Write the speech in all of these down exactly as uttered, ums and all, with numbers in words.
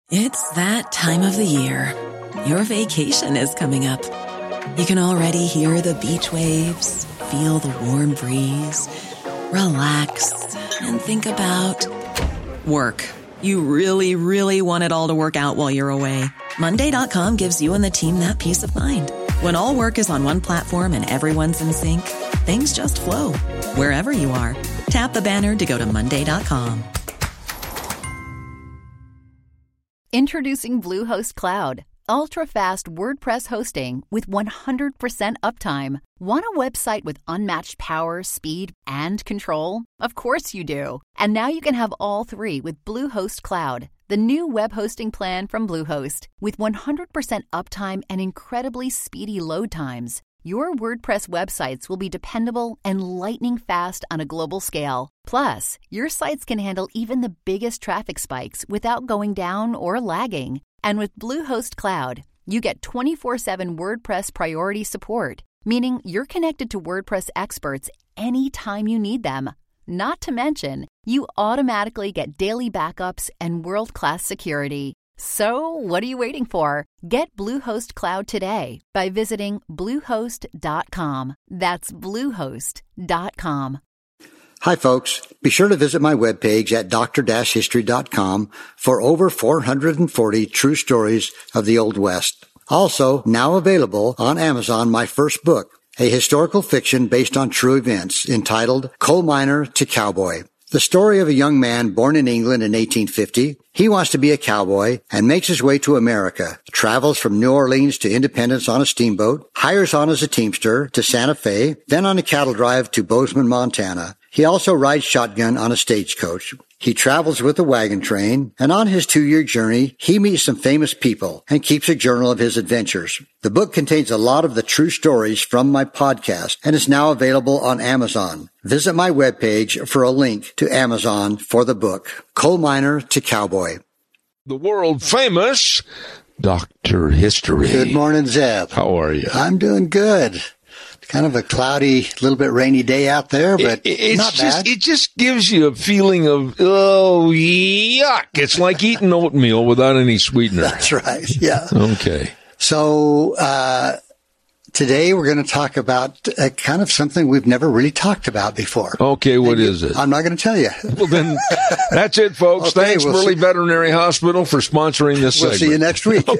It's that time of the year. Your vacation is coming up. You can already hear the beach waves, feel the warm breeze, relax, and think about work. You really, really want it all to work out while you're away. Monday dot com gives you and the team that peace of mind. When all work is on one platform and everyone's in sync, things just flow. Wherever you are, tap the banner to go to Monday dot com. Introducing Bluehost Cloud, ultra-fast WordPress hosting with one hundred percent uptime. Want a website with unmatched power, speed, and control? Of course you do. And now you can have all three with Bluehost Cloud, the new web hosting plan from Bluehost. With one hundred percent uptime and incredibly speedy load times, your WordPress websites will be dependable and lightning fast on a global scale. Plus, your sites can handle even the biggest traffic spikes without going down or lagging. And with Bluehost Cloud, you get twenty-four seven WordPress priority support, meaning you're connected to WordPress experts anytime you need them. Not to mention, you automatically get daily backups and world-class security. So, what are you waiting for? Get Bluehost Cloud today by visiting bluehost dot com. That's bluehost dot com. Hi, folks. Be sure to visit my webpage at doctor dash history dot com for over four hundred forty true stories of the Old West. Also, now available on Amazon, my first book, a historical fiction based on true events entitled Coal Miner to Cowboy. The story of a young man born in England in eighteen fifty. He wants to be a cowboy and makes his way to America, travels from New Orleans to Independence on a steamboat, hires on as a teamster to Santa Fe, then on a cattle drive to Bozeman, Montana. He also rides shotgun on a stagecoach. He travels with a wagon train, and on his two-year journey, he meets some famous people and keeps a journal of his adventures. The book contains a lot of the true stories from my podcast and is now available on Amazon. Visit my webpage for a link to Amazon for the book, Coal Miner to Cowboy. The world famous Doctor History. Good morning, Zeb. How are you? I'm doing good. Kind of a cloudy, little bit rainy day out there, but it, it's not just, bad. It just gives you a feeling of, oh, yuck. It's like eating oatmeal without any sweetener. That's right, yeah. Okay. So uh today we're going to talk about uh, kind of something we've never really talked about before. Okay, what and is it? I'm not going to tell you. Well, then, that's it, folks. Okay, Thanks, we'll Burley see. Veterinary Hospital, for sponsoring this We'll segment. see you next week.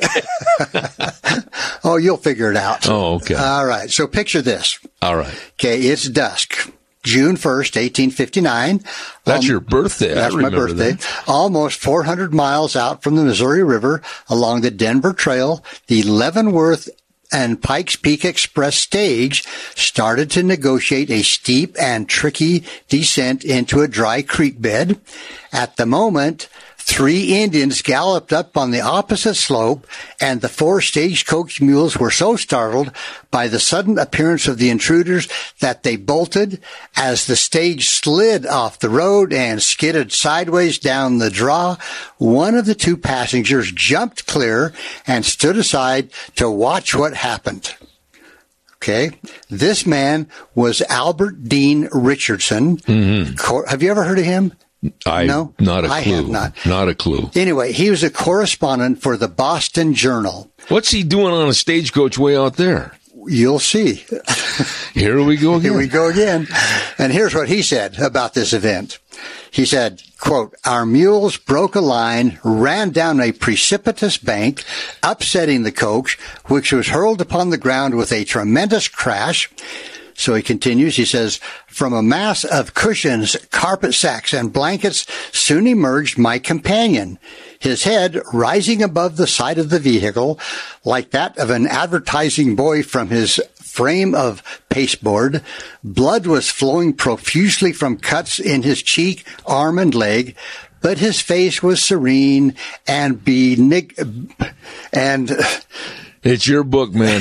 Oh, you'll figure it out. Oh, okay. All right. So picture this. All right. Okay, it's dusk. June first, eighteen fifty-nine. That's Um, your birthday. That's I my remember birthday. that. Almost four hundred miles out from the Missouri River along the Denver Trail, the Leavenworth and Pikes Peak Express stage started to negotiate a steep and tricky descent into a dry creek bed. At the moment, three Indians galloped up on the opposite slope, and the four stagecoach mules were so startled by the sudden appearance of the intruders that they bolted as the stage slid off the road and skidded sideways down the draw. One of the two passengers jumped clear and stood aside to watch what happened. Okay. This man was Albert Dean Richardson. Mm-hmm. Cor- Have you ever heard of him? I, No? Not a clue. I have not. Not a clue. Anyway, he was a correspondent for the Boston Journal. What's he doing on a stagecoach way out there? You'll see. Here we go again. Here we go again. And here's what he said about this event. He said, quote, "Our mules broke a line, ran down a precipitous bank, upsetting the coach, which was hurled upon the ground with a tremendous crash." So he continues, he says, "From a mass of cushions, carpet sacks, and blankets soon emerged my companion, his head rising above the side of the vehicle like that of an advertising boy from his frame of pasteboard. Blood was flowing profusely from cuts in his cheek, arm, and leg, but his face was serene and benig- and It's your book, man.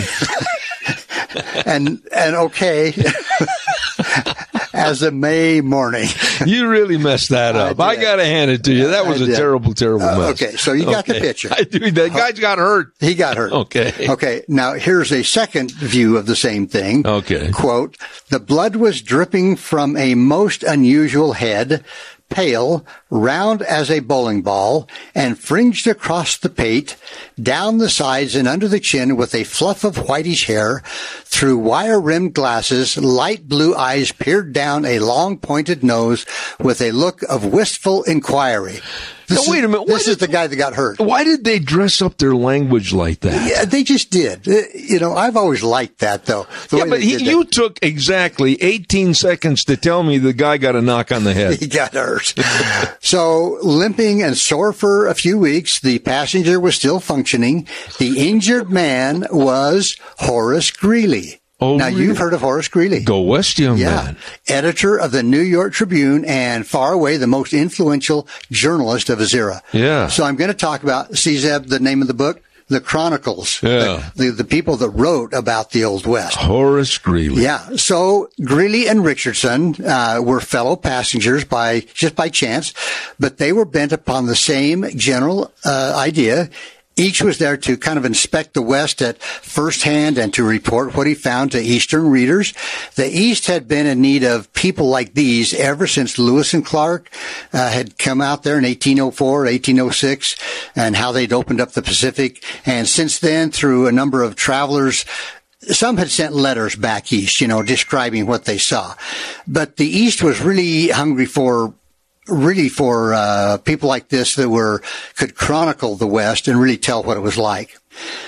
and and okay as a May morning." You really messed that up. I, I got to hand it to you. That was I a did. terrible, terrible Uh, mess. okay, so you got Okay. the picture. I do. That guy's got hurt. He got hurt. Okay. Okay. Now here's a second view of the same thing. Okay. Quote, "The blood was dripping from a most unusual head, pale, round as a bowling ball, and fringed across the pate, down the sides and under the chin with a fluff of whitish hair. Through wire-rimmed glasses, light blue eyes peered down a long pointed nose with a look of wistful inquiry. This now, wait a minute. Is, this did, is the guy that got hurt. Why did they dress up their language like that? Yeah, they just did. You know, I've always liked that, though. Yeah, but he, you took exactly eighteen seconds to tell me the guy got a knock on the head. He got hurt. So, limping and sore for a few weeks, the passenger was still functioning. The injured man was Horace Greeley. Oh, now, really? You've heard of Horace Greeley. Go West, young yeah. man. Editor of the New York Tribune and far away the most influential journalist of his era. Yeah. So I'm going to talk about, see, Zeb, the name of the book? The Chronicles. Yeah. The, the, the people that wrote about the Old West. Horace Greeley. Yeah. So Greeley and Richardson uh, were fellow passengers by just by chance, but they were bent upon the same general uh, idea. Each was there to kind of inspect the West at first hand and to report what he found to Eastern readers. The East had been in need of people like these ever since Lewis and Clark uh, had come out there in eighteen oh four, eighteen oh six, and how they'd opened up the Pacific. And since then, through a number of travelers, some had sent letters back east, you know, describing what they saw. But the East was really hungry for really for uh people like this that were could chronicle the West and really tell what it was like.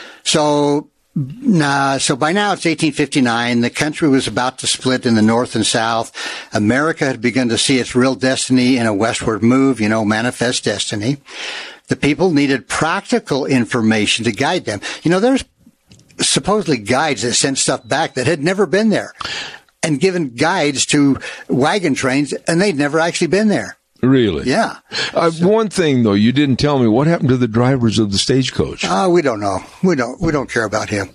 So nah, so by now it's eighteen fifty-nine. The country was about to split in the North and South. America had begun to see its real destiny in a westward move, you know, manifest destiny. The people needed practical information to guide them. You know, there's supposedly guides that sent stuff back that had never been there and given guides to wagon trains, and they'd never actually been there. Really? Yeah. Uh, one thing though, you didn't tell me what happened to the drivers of the stagecoach. Ah, uh, we don't know. We don't. We don't care about him.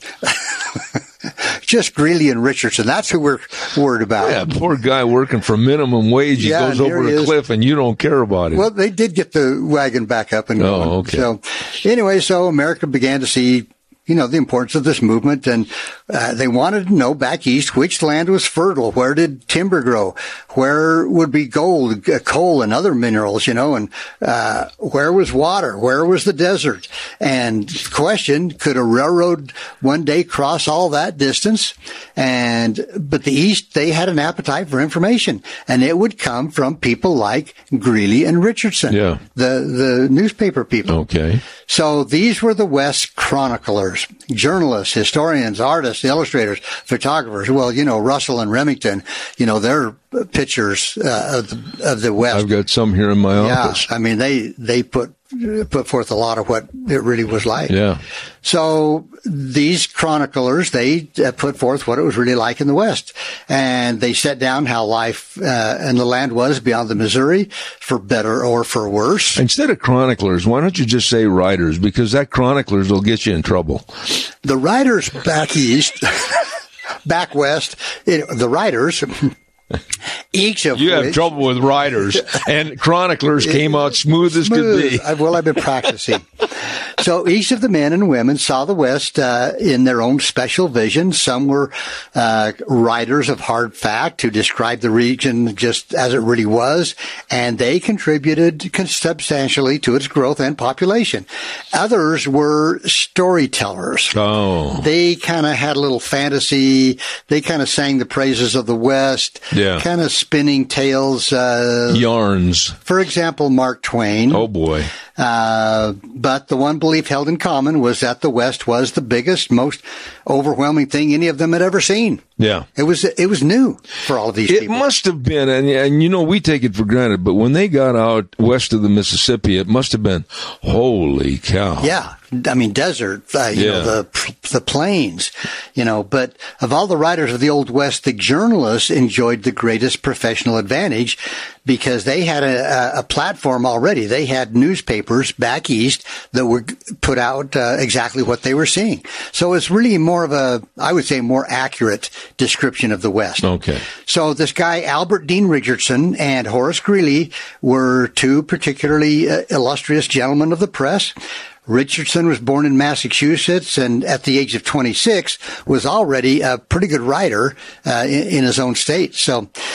Just Greeley and Richardson. That's who we're worried about. Yeah, poor guy working for minimum wage. He yeah, goes over he a is. cliff, and you don't care about him. Well, they did get the wagon back up and going. Oh, okay. So, anyway, so America began to see, you know, the importance of this movement, and uh, they wanted to know back east which land was fertile, where did timber grow, where would be gold, uh, coal, and other minerals, you know, and uh, where was water, where was the desert, and question, could a railroad one day cross all that distance? And but the East, they had an appetite for information, and it would come from people like Greeley and Richardson, yeah. the the newspaper people. Okay. So these were the West chroniclers, journalists, historians, artists, illustrators, photographers. Well, you know, Russell and Remington, you know, they're pictures uh, of, the, of the West. I've got some here in my office. Yeah, I mean, they, they put, put forth a lot of what it really was like. Yeah. So these chroniclers, they uh, put forth what it was really like in the West. And they set down how life uh, in the land was beyond the Missouri, for better or for worse. Instead of chroniclers, why don't you just say writers? Because that chroniclers will get you in trouble. The writers back east, back west, it, the writers... Each of you which, have trouble with writers, and chroniclers came out smooth as smooth. could be. I've, well, I've been practicing. So each of the men and women saw the West uh, in their own special vision. Some were uh, writers of hard fact who described the region just as it really was, and they contributed substantially to its growth and population. Others were storytellers. Oh. They kind of had a little fantasy. They kind of sang the praises of the West. Yeah. Kind of spinning tales. Uh, Yarns. For example, Mark Twain. Oh, boy. Uh, but the one belief held in common was that the West was the biggest, most overwhelming thing any of them had ever seen. Yeah. It was, it was new for all of these it people. It must have been, and, and you know, we take it for granted, but when they got out west of the Mississippi, it must have been, holy cow. Yeah. I mean, desert, uh, you yeah. know, the, the plains, you know, but of all the writers of the Old West, the journalists enjoyed the greatest professional advantage because they had a, a platform already. They had newspapers back east that would put out uh, exactly what they were seeing. So it's really more of a, I would say, more accurate description of the West. Okay. So this guy, Albert Dean Richardson and Horace Greeley, were two particularly uh, illustrious gentlemen of the press. Richardson was born in Massachusetts and at the age of twenty-six was already a pretty good writer uh, in, in his own state. So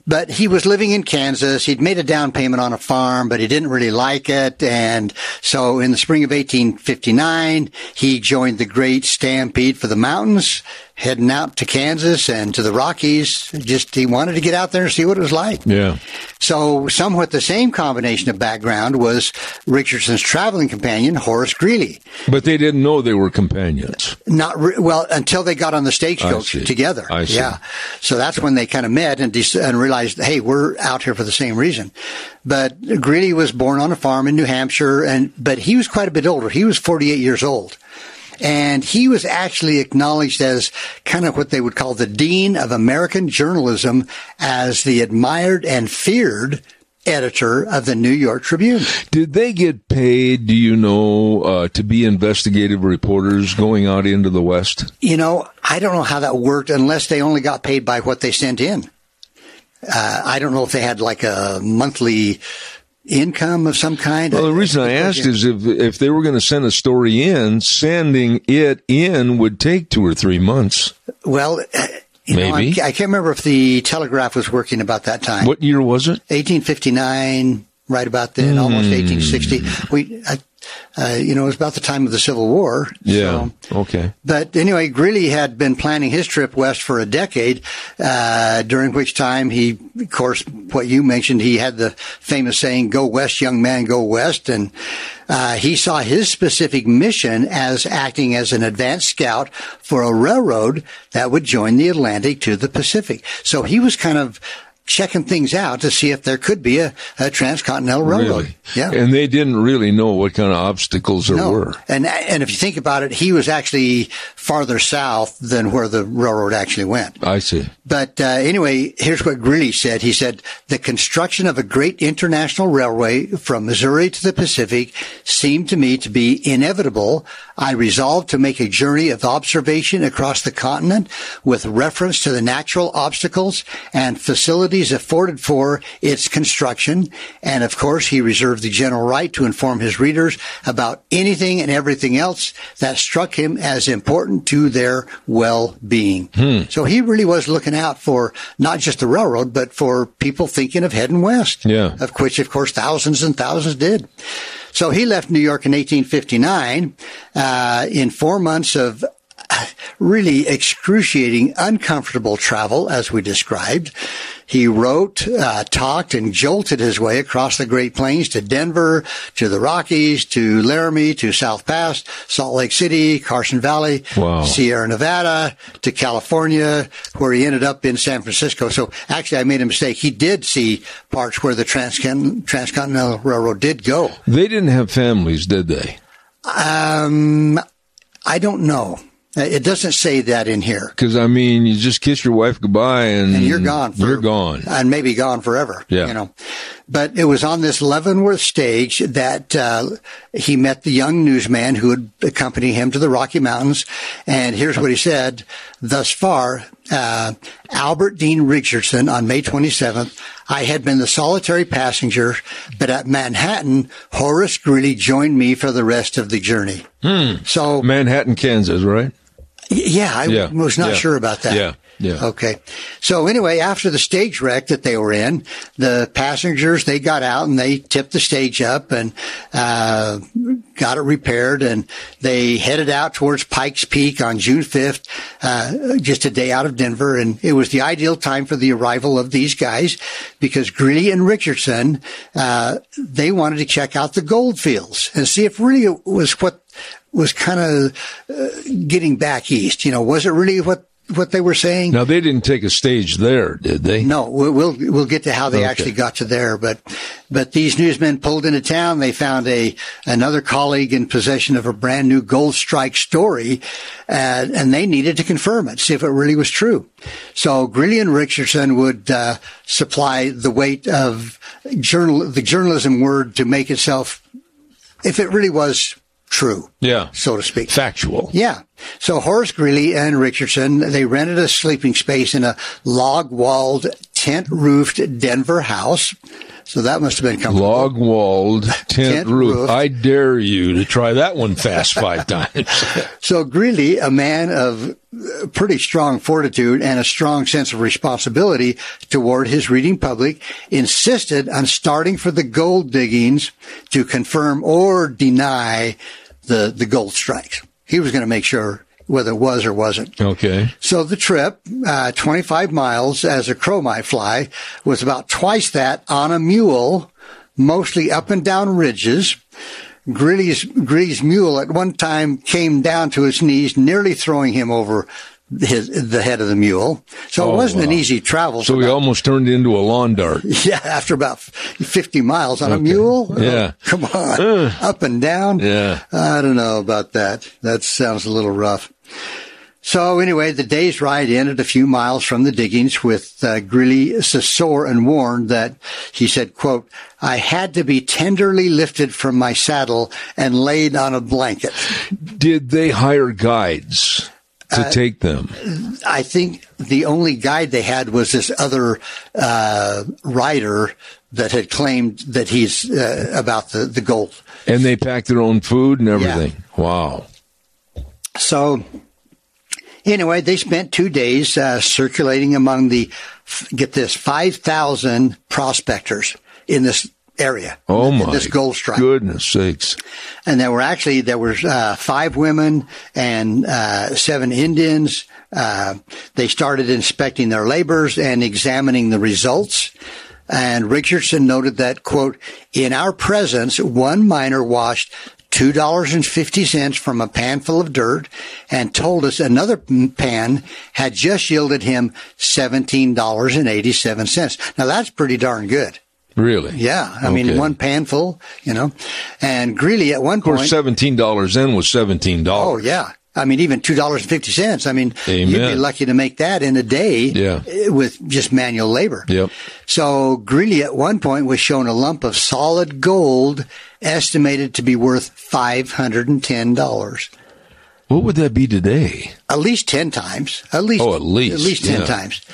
But he was living in Kansas. He'd made a down payment on a farm, but he didn't really like it. And so in the spring of eighteen fifty-nine, he joined the Great Stampede for the Mountains, heading out to Kansas and to the Rockies. Just he wanted to get out there and see what it was like. Yeah. So somewhat the same combination of background was Richardson's traveling companion, Horace Greeley. But they didn't know they were companions. Not re- well until they got on the stagecoach together. I see. Yeah. So that's when they kind of met and, de- and realized, hey, we're out here for the same reason. But Greeley was born on a farm in New Hampshire, and but he was quite a bit older. He was forty-eight years old. And he was actually acknowledged as kind of what they would call the dean of American journalism, as the admired and feared editor of the New York Tribune. Did they get paid, do you know, uh, to be investigative reporters going out into the West? You know, I don't know how that worked unless they only got paid by what they sent in. Uh, I don't know if they had like a monthly income of some kind. Well, the reason I asked is if if they were going to send a story in, sending it in would take two or three months. Well, uh, you maybe. know, I can't remember if the Telegraph was working about that time. What year was it? eighteen fifty-nine, right about then, mm. almost eighteen sixty. We, uh, uh, you know, it was about the time of the Civil War. Yeah. So. Okay. But anyway, Greeley had been planning his trip west for a decade, uh, during which time he, of course, what you mentioned, he had the famous saying, "Go west, young man, go west." And, uh, he saw his specific mission as acting as an advanced scout for a railroad that would join the Atlantic to the Pacific. So he was kind of checking things out to see if there could be a, a transcontinental railroad. Really? Yeah. And they didn't really know what kind of obstacles there no. were. And and if you think about it, he was actually farther south than where the railroad actually went. I see. But uh, anyway, here's what Greeley said. He said, "The construction of a great international railway from Missouri to the Pacific seemed to me to be inevitable. I resolved to make a journey of observation across the continent with reference to the natural obstacles and facilities afforded for its construction." And of course, he reserved the general right to inform his readers about anything and everything else that struck him as important to their well-being. Hmm. So he really was looking out for not just the railroad, but for people thinking of heading west. Yeah. Of which, of course, thousands and thousands did. So he left New York in eighteen fifty-nine, uh, in four months of really excruciating, uncomfortable travel, as we described. He wrote, uh, talked, and jolted his way across the Great Plains to Denver, to the Rockies, to Laramie, to South Pass, Salt Lake City, Carson Valley, wow. Sierra Nevada, to California, where he ended up in San Francisco. So actually, I made a mistake. He did see parts where the Transcon- Transcontinental Railroad did go. They didn't have families, did they? Um, I don't know. It doesn't say that in here. Because, I mean, you just kiss your wife goodbye and, and you're gone. For, you're gone. And maybe gone forever. Yeah. You know. But it was on this Leavenworth stage that uh, he met the young newsman who would accompany him to the Rocky Mountains. And here's what he said. Thus far, uh, Albert Dean Richardson on May twenty-seventh, I had been the solitary passenger, but at Manhattan, Horace Greeley joined me for the rest of the journey. Hmm. So Manhattan, Kansas, right? Yeah, I yeah. was not yeah. sure about that. Yeah, yeah. Okay. So anyway, after the stage wreck that they were in, the passengers, they got out and they tipped the stage up and uh got it repaired, and they headed out towards Pikes Peak on June fifth, uh just a day out of Denver. And it was the ideal time for the arrival of these guys because Greeley and Richardson, uh they wanted to check out the gold fields and see if really it was what was kind of uh, getting back east. You know, was it really what, what they were saying? Now, they didn't take a stage there, did they? No, we'll, we'll, we'll get to how they okay. actually got to there. But, but these newsmen pulled into town. They found a, another colleague in possession of a brand new Gold Strike story, uh, and they needed to confirm it, see if it really was true. So Greeley and Richardson would, uh, supply the weight of journal, the journalism word to make itself, if it really was true. Yeah. So to speak. Factual. Yeah. So Horace Greeley and Richardson, they rented a sleeping space in a log-walled, tent-roofed Denver house. So that must have been comfortable. Log-walled tent, Tent roof. roof. I dare you to try that one fast five times. So Greeley, a man of pretty strong fortitude and a strong sense of responsibility toward his reading public, insisted on starting for the gold diggings to confirm or deny the, the gold strikes. He was going to make sure whether it was or wasn't. Okay. So the trip, uh, twenty-five miles as a crow might fly, was about twice that on a mule, mostly up and down ridges. Greeley's, Greeley's mule at one time came down to his knees, nearly throwing him over his, the head of the mule. So Oh, it wasn't wow. an easy travel. So for he about- almost turned into a lawn dart. Yeah, after about fifty miles on a Okay. mule. Yeah. Oh, come on. Up and down. Yeah. I don't know about that. That sounds a little rough. So anyway, the day's ride ended a few miles from the diggings with uh, Greeley sore and worn that he said, quote, I had to be tenderly lifted from my saddle and laid on a blanket. Did they hire guides to Uh, take them? I think the only guide they had was this other uh, rider that had claimed that he's uh, about the, the gold. And they packed their own food and everything? Wow. So anyway, they spent two days uh, circulating among the, get this, five thousand prospectors in this area. Oh, in my this gold strike. goodness sakes. And there were actually, there were uh, five women and uh, seven Indians. Uh, they started inspecting their labors and examining the results. And Richardson noted that, quote, in our presence, one miner washed two dollars and fifty cents from a pan full of dirt and told us another pan had just yielded him seventeen dollars and eighty-seven cents. Now, that's pretty darn good. Really? Yeah. I Okay. mean, one pan full, you know. And Greeley at one Of course, point. seventeen dollars then was seventeen Oh, dollars. yeah. I mean, even two dollars and fifty cents. I mean, Amen. you'd be lucky to make that in a day Yeah. with just manual labor. Yep. So Greeley at one point was shown a lump of solid gold estimated to be worth five hundred ten dollars. What would that be today? At least ten times. At least. Oh, at least, At least ten yeah. times.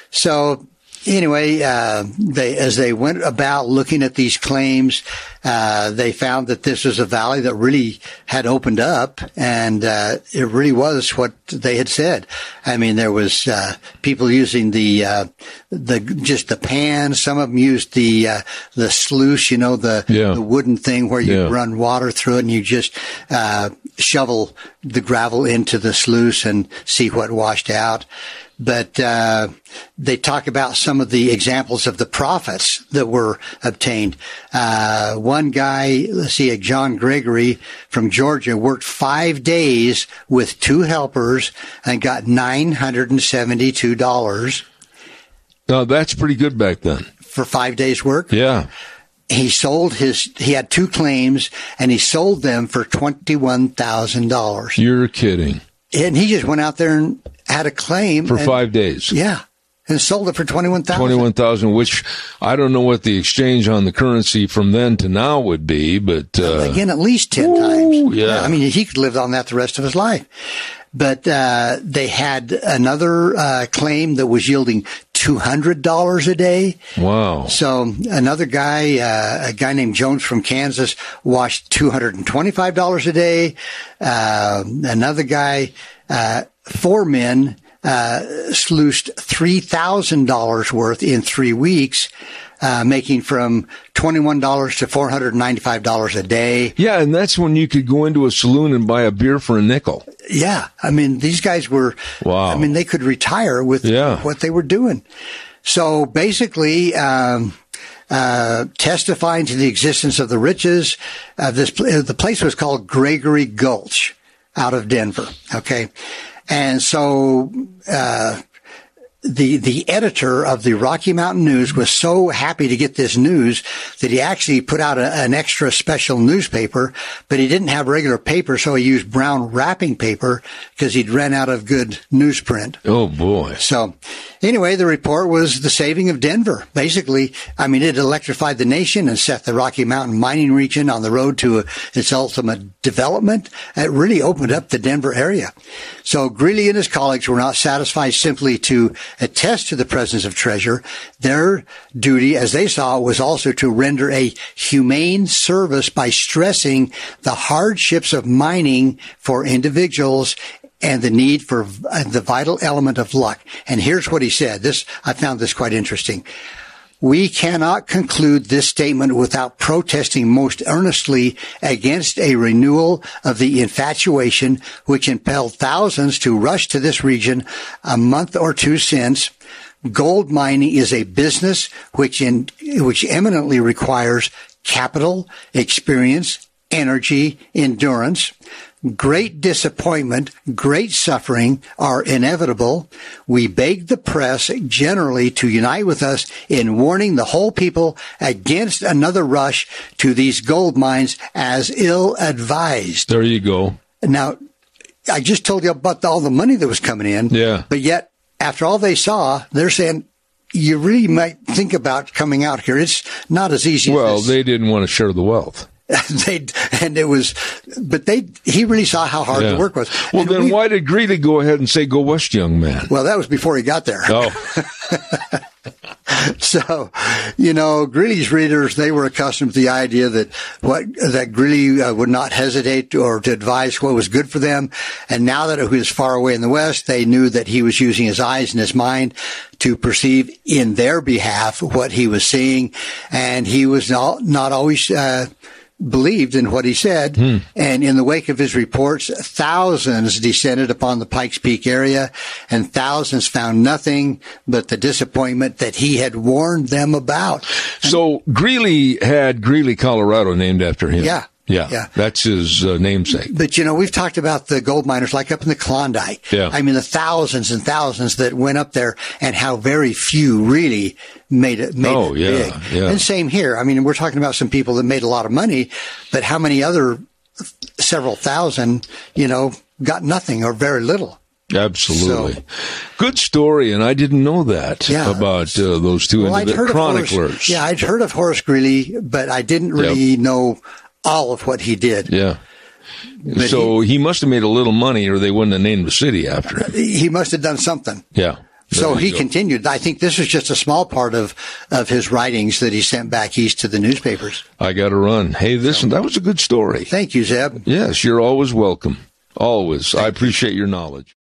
So anyway, uh, they, as they went about looking at these claims, uh, they found that this was a valley that really had opened up, and uh, it really was what they had said. I mean, there was uh, people using the uh, the just the pan. Some of them used the uh, the sluice, you know, the Yeah. the wooden thing where you Yeah. run water through it, and you just uh, shovel the gravel into the sluice and see what washed out. But uh, they talk about some of the examples of the profits that were obtained. Uh, one guy, let's see, John Gregory from Georgia, worked five days with two helpers and got nine hundred seventy-two dollars Now, that's pretty good back then. for five days' work. Yeah. He sold his, he had two claims, and he sold them for twenty-one thousand dollars. You're kidding. And he just went out there and had a claim. For and- five days. Yeah. And sold it for twenty-one thousand dollars. twenty-one thousand, which I don't know what the exchange on the currency from then to now would be, but uh, Again, at least ten Ooh, times. yeah. I mean, he could live on that the rest of his life. But uh, they had another uh, claim that was yielding two hundred dollars a day. wow. So another guy, uh, a guy named Jones from Kansas, washed two hundred twenty-five dollars a day. Uh, another guy, uh, four men, uh, sluiced three thousand dollars worth in three weeks, uh, making from twenty-one dollars to four hundred ninety-five dollars a day. Yeah, and that's when you could go into a saloon and buy a beer for a nickel. Yeah. I mean, these guys were, Wow. I mean, they could retire with Yeah. what they were doing. So basically, um, uh, testifying to the existence of the riches of this, pl- the place was called Gregory Gulch out of Denver. Okay. And so, uh, the, the editor of the Rocky Mountain News was so happy to get this news that he actually put out a, an extra special newspaper, but he didn't have regular paper, so he used brown wrapping paper because he'd ran out of good newsprint. Oh, boy. So anyway, the report was the saving of Denver. Basically, I mean, it electrified the nation and set the Rocky Mountain mining region on the road to its ultimate development. It really opened up the Denver area. So Greeley and his colleagues were not satisfied simply to attest to the presence of treasure, their duty, as they saw, was also to render a humane service by stressing the hardships of mining for individuals and the need for the vital element of luck. And here's what he said. This, I found this quite interesting. We cannot conclude this statement without protesting most earnestly against a renewal of the infatuation which impelled thousands to rush to this region a month or two since. Gold mining is a business which in, which eminently requires capital, experience, energy, endurance. Great disappointment, great suffering are inevitable. We beg the press generally to unite with us in warning the whole people against another rush to these gold mines as ill-advised. There you go. Now, I just told you about all the money that was coming in. Yeah. But yet, after all they saw, they're saying, you really might think about coming out here. It's not as easy well, as this. They didn't want to share the wealth. they and it was, but they he really saw how hard yeah. the work was. Well, and then we, why did Greeley go ahead and say, "Go west, young man"? Well, that was before he got there. Oh. So, you know, Greeley's readers, they were accustomed to the idea that what that Greeley uh, would not hesitate or to advise what was good for them. And now that he was far away in the West, they knew that he was using his eyes and his mind to perceive in their behalf what he was seeing. And he was not, not always uh believed in what he said. Hmm. And in the wake of his reports, thousands descended upon the Pikes Peak area, and thousands found nothing but the disappointment that he had warned them about. So Greeley had Greeley, Colorado named after him. Yeah. Yeah, yeah. That's his uh, namesake. But, you know, we've talked about the gold miners like up in the Klondike. Yeah. I mean, the thousands and thousands that went up there and how very few really made it, made oh, it yeah, big. Yeah. And same here. I mean, we're talking about some people that made a lot of money, but how many other several thousand, you know, got nothing or very little? Absolutely. So, good story, and I didn't know that yeah. about uh, those two well, individual chroniclers. Horace, yeah, I'd heard of Horace Greeley, but I didn't really yep. know all of what he did. Yeah. But so he, he must have made a little money, or they wouldn't have named the city after him. He must have done something. Yeah. So he go. continued. I think this was just a small part of, of his writings that he sent back east to the newspapers. I got to run. Hey, listen, that was a good story. Thank you, Zeb. Yes, you're always welcome. Always. I appreciate your knowledge.